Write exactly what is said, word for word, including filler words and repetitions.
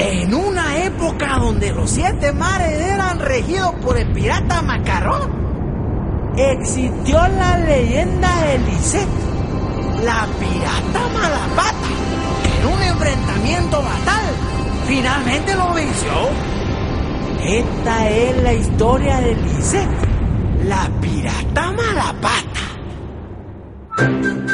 En una época donde los siete mares eran regidos por el pirata Macarrón, existió la leyenda de Lisette, la pirata Malapata, que en un enfrentamiento fatal finalmente lo venció. Esta es la historia de Lisette, la pirata Malapata.